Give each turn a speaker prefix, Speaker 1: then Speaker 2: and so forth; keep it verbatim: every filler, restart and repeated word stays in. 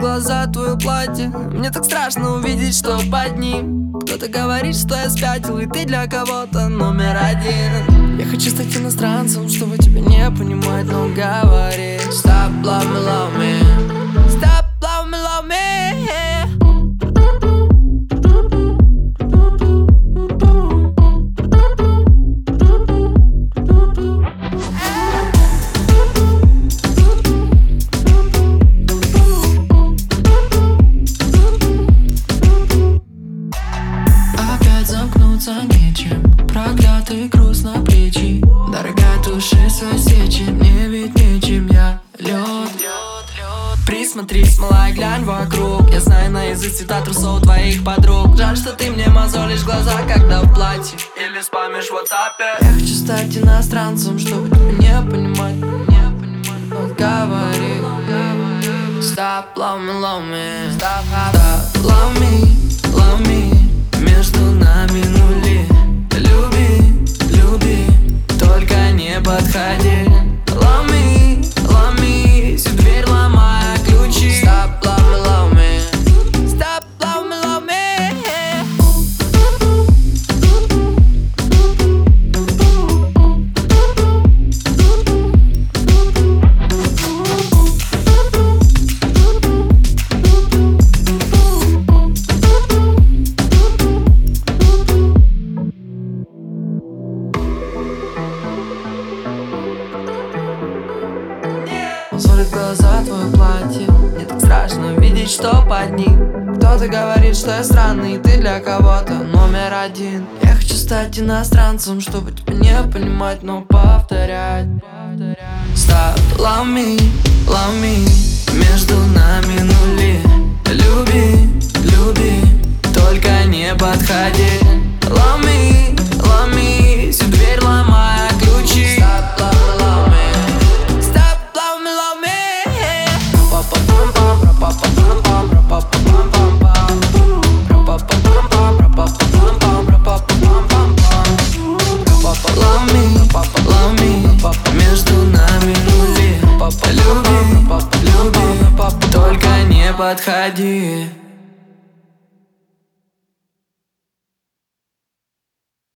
Speaker 1: глаза, твое платье. Мне так страшно увидеть, что под ним кто-то говорит, что я спятил, и ты для кого-то номер один. Я хочу стать иностранцем, чтобы тебя не понимать, но говори: Stop, love me, love me. Stop, love me, love me.
Speaker 2: Замкнуться нечем, проклятый груз на плечи. Дорогая, туши свои свечи, мне ведь нечем, я лед.
Speaker 1: Присмотрись, малая, глянь вокруг. Я знаю наизусть цвета трусов твоих подруг. Жаль, что ты мне мозолишь глаза, когда в платье или спамишь в WhatsApp.
Speaker 2: Я хочу стать иностранцем, чтобы тебя не понимать, не понимать. Вот говори,
Speaker 1: Stop, love me, love me.
Speaker 2: Stop, stop, love me, love me.
Speaker 1: Между нами нули. Люби, люби, только не подходи. Love me, love me. Всю дверь ломая ключи. Stop, love me, love me. Stop, love me, love me.
Speaker 2: Смотрит в глаза твое платье,
Speaker 1: Мне так страшно видеть, что под ним
Speaker 2: кто-то говорит, что я странный, и ты для кого-то номер один. Я хочу стать иностранцем, чтобы тебя не понимать, но повторять.
Speaker 1: Stop, love me, love me. Между нами